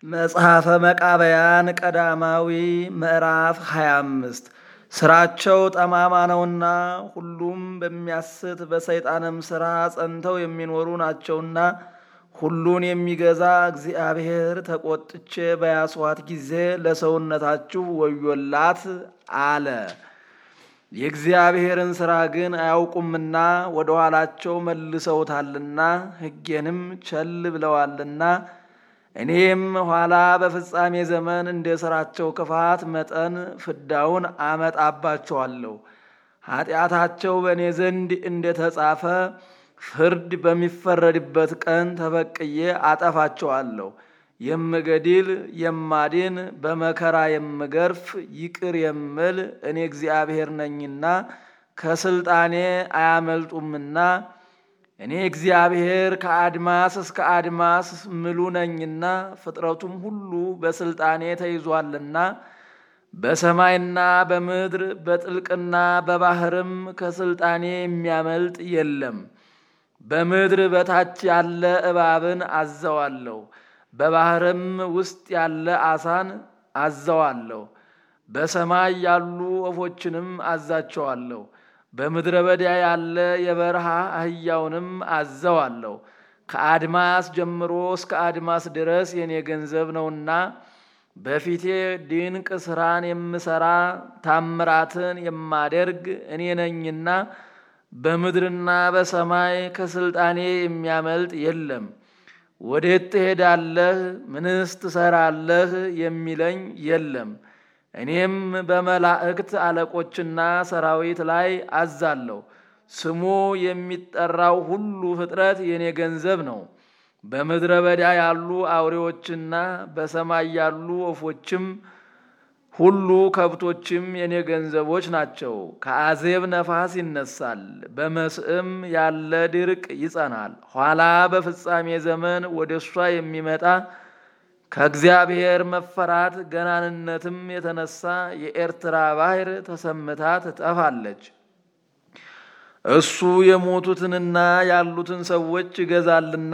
መጽሐፈ መቃብያን ቀዳማዊ ምዕራፍ 25 ስራቸው ጠማማ ነውና ሁሉም በሚያስት በሰይጣንም ሥራ ጸንተው የሚኖሩ ናቸውና ሁሉን የሚገዛ እግዚአብሔር ተቆጥቼ በያስዋት ጊዜ ለሰውነታችሁ ወዮላት አለ። የእግዚአብሔርን ሥራ ግን አያውቁምና ወደ ኋላቸው መልሰውታልና ሕጌንም ቸል ብለዋልና እኔም ኋላ በፍጻሜ ዘመን እንደ ሥራቸው ክፋት መጠን ፍዳውን አመጣባቸዋለሁ። ኃጢአታቸው በእኔ ዘንድ እንደተጻፈ ፍርድ በሚፈረድበት ቀን ተበቅዬ አጠፋቸዋለሁ። የምገድል የማድን በመከራ የምገርፍ ይቅር የምል እኔ እግዚአብሔር ነኝና ከስልጣኔ አያመልጡምና እኔ እግዚአብሔር ከአድማስ እስከ አድማስ ምሉ ነኝና ፍጥረቱም ሁሉ በስልጣኔ ተይዟልና በሰማይና በምድር በጥልቅና በባህርም ከስልጣኔ የሚያመልጥ የለም። በምድር በታች ያለ እባብን አዘዋለሁ፣ በባህርም ውስጥ ያለ አሳን አዘዋለሁ። በሰማይ ያሉ ወፎችንም አዛቸዋለሁ። በምድረ በዳ ያለ የበረሃ አህያውንም አዘዋለሁ። ከአድማስ ጀምሮ እስከ አድማስ ድረስ የኔ ገንዘብ ነውና በፊቴ ድንቅ ሥራን የምሠራ ታምራትን የማደርግ እኔ ነኝና በምድርና በሰማይ ከስልጣኔ የሚያመልጥ የለም። ወዴት ትሄዳለህ? ምንስ ትሠራለህ? የሚለኝ የለም። እኔም በመላእክት አለቆችና ሰራዊት ላይ አዛለሁ። ስሙ የሚጠራው ሁሉ ፍጥረት የኔ ገንዘብ ነው። በምድረ በዳ ያሉ አውሬዎችና በሰማይ ያሉ ወፎችም ሁሉ ከብቶችም የኔ ገንዘቦች ናቸው። ከአዜብ ነፋስ ይነሳል፣ በመስዕም ያለ ድርቅ ይጸናል። ኋላ በፍጻሜ ዘመን ወደ እሷ የሚመጣ ከእግዚአብሔር መፈራት ገናንነትም የተነሳ የኤርትራ ባህር ተሰምታ ትጠፋለች። እሱ የሞቱትንና ያሉትን ሰዎች ይገዛልና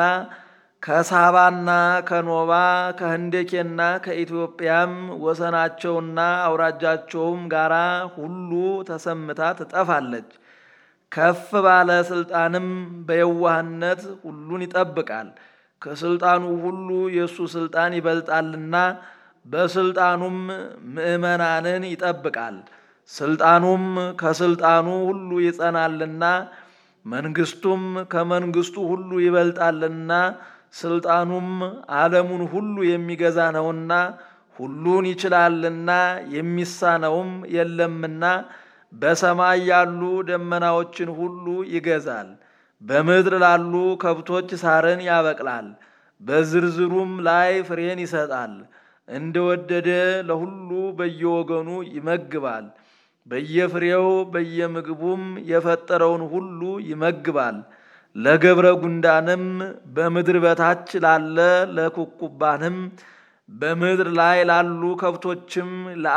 ከሳባና ከኖባ ከህንደኬና ከኢትዮጵያም ወሰናቸውና አውራጃቸውም ጋራ ሁሉ ተሰምታ ትጠፋለች። ከፍ ባለ ስልጣንም በየዋህነት ሁሉን ይጠብቃል። ከስልጣኑ ሁሉ የእሱ ስልጣን ይበልጣልና በስልጣኑም ምዕመናንን ይጠብቃል። ስልጣኑም ከስልጣኑ ሁሉ ይጸናልና መንግስቱም ከመንግስቱ ሁሉ ይበልጣልና ስልጣኑም ዓለሙን ሁሉ የሚገዛ ነውና ሁሉን ይችላልና የሚሳነውም የለምና በሰማይ ያሉ ደመናዎችን ሁሉ ይገዛል። በምድር ላሉ ከብቶች ሳርን ያበቅላል፣ በዝርዝሩም ላይ ፍሬን ይሰጣል። እንደወደደ ለሁሉ በየወገኑ ይመግባል። በየፍሬው በየምግቡም የፈጠረውን ሁሉ ይመግባል። ለገብረ ጉንዳንም በምድር በታች ላለ ለኩኩባንም በምድር ላይ ላሉ ከብቶችም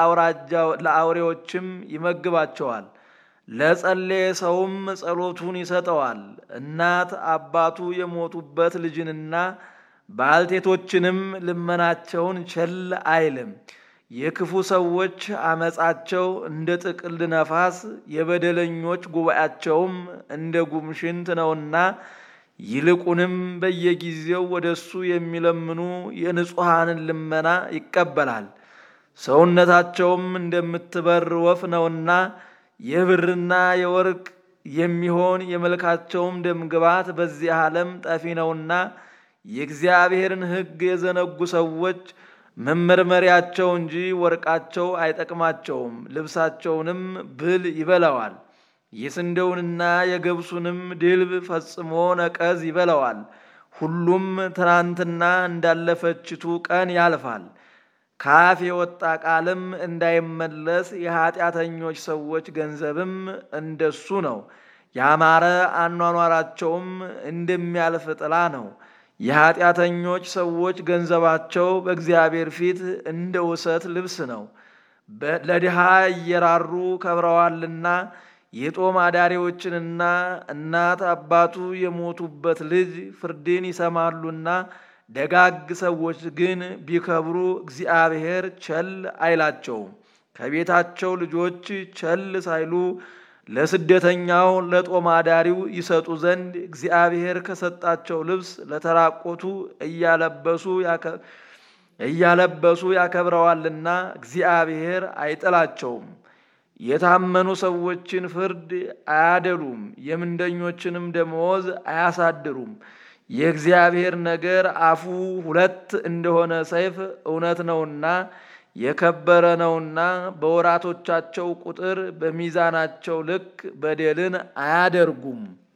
ለአውሬዎችም ይመግባቸዋል። ለጸለየ ሰውም ጸሎቱን ይሰጠዋል። እናት አባቱ የሞቱበት ልጅንና ባልቴቶችንም ልመናቸውን ቸል አይልም። የክፉ ሰዎች አመፃቸው እንደ ጥቅል ነፋስ የበደለኞች ጉባኤያቸውም እንደ ጉምሽንት ነውና ይልቁንም በየጊዜው ወደሱ የሚለምኑ የንጹሐንን ልመና ይቀበላል። ሰውነታቸውም እንደምትበር ወፍ ነውና የብርና የወርቅ የሚሆን የመልካቸውም ደምግባት በዚህ ዓለም ጠፊ ነውና የእግዚአብሔርን ሕግ የዘነጉ ሰዎች መመርመሪያቸው እንጂ ወርቃቸው አይጠቅማቸውም። ልብሳቸውንም ብል ይበላዋል። የስንዴውንና የገብሱንም ድልብ ፈጽሞ ነቀዝ ይበላዋል። ሁሉም ትናንትና እንዳለፈችቱ ቀን ያልፋል። ከአፍ የወጣ ቃልም እንዳይመለስ የኃጢአተኞች ሰዎች ገንዘብም እንደሱ ነው። ያማረ አኗኗራቸውም እንደሚያልፍ ጥላ ነው። የኃጢአተኞች ሰዎች ገንዘባቸው በእግዚአብሔር ፊት እንደ ውሰት ልብስ ነው። ለድሃ እየራሩ ከብረዋልና የጦም አዳሪዎችንና እናት አባቱ የሞቱበት ልጅ ፍርድን ይሰማሉና ደጋግ ሰዎች ግን ቢከብሩ እግዚአብሔር ቸል አይላቸውም። ከቤታቸው ልጆች ቸል ሳይሉ ለስደተኛው ለጦም አዳሪው ይሰጡ ዘንድ እግዚአብሔር ከሰጣቸው ልብስ ለተራቆቱ እያለበሱ ያከብረዋልና እግዚአብሔር አይጥላቸውም። የታመኑ ሰዎችን ፍርድ አያደሉም፣ የምንደኞችንም ደመወዝ አያሳድሩም። የእግዚአብሔር ነገር አፉ ሁለት እንደሆነ ሰይፍ እውነት ነውና የከበረ ነውና በወራቶቻቸው ቁጥር በሚዛናቸው ልክ በደልን አያደርጉም።